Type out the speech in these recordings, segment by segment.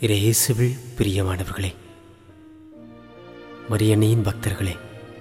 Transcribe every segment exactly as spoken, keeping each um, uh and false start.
இயேசுவில் பிரியமானவர்களே, மரியன்னையின் பக்தர்களே,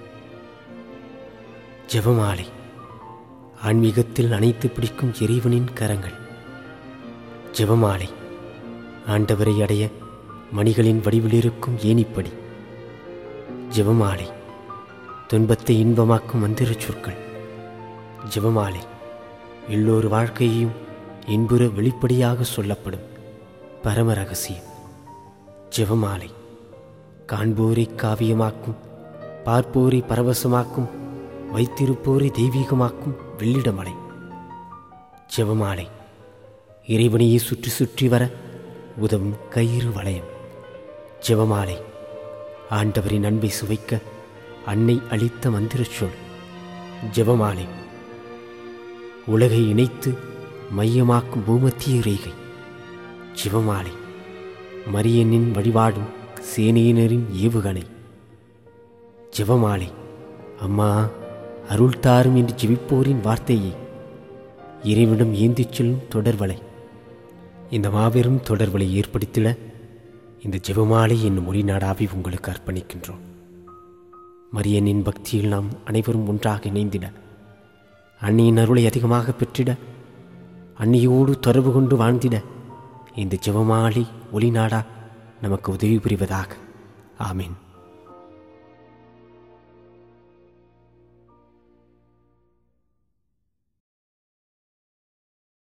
ஜெபமாலை ஆன்மீகத்தில் அணைத்து பிடிக்கும் இறைவனின் கரங்கள். ஜெபமாலை ஆண்டவரை அடைய மணிகளின் வடிவில் இருக்கும் ஏணிப்படி. ஜெபமாலை துன்பத்தை இன்பமாக்கும் மந்திரச் சொற்கள். ஜெபமாலை எல்லோரு வாழ்க்கையையும் இன்புற வெளிப்படையாக சொல்லப்படும் பரம ரகசியம். ஜெபமாலை காண்போரை காவியமாக்கும், பார்ப்போரை பரவசமாக்கும், வைத்திருப்போரை தெய்வீகமாக்கும் வெள்ளிடமலை. ஜெபமாலை இறைவனையே சுற்றி சுற்றி வர உதவும் கயிறு வளையம். ஜெபமாலை ஆண்டவரின் அன்பை சுவைக்க அன்னை அளித்த மந்திரச் சொல். ஜெபமாலை உலகை இணைத்து மையமாக்கும் பூமத்திய ரேகை. ஜெபமாலை மரியனின் வழிபாடும் சேனையினரின் ஏவுகணை. ஜெபமாலை அம்மா அருள் தாரும் என்று ஜெபிப்போரின் வார்த்தையை இறைவனிடம் ஏந்திச் செல்லும் தொடர்வலை. இந்த மாபெரும் தொடர்வலை ஏற்படுத்திட இந்த ஜெபமாலை என்னும் மொழி நாடாவை உங்களுக்கு அர்ப்பணிக்கின்றோம். மரியனின் பக்தியில் நாம் அனைவரும் ஒன்றாக இணைந்திட, அன்னையின் அருளை அதிகமாக பெற்றிட, அன்னையோடு தொடர்பு கொண்டு வாழ்ந்திட இந்த ஜெபமாலை ஒளி நாடா நமக்கு உதவி புரிவதாக. ஆமீன்.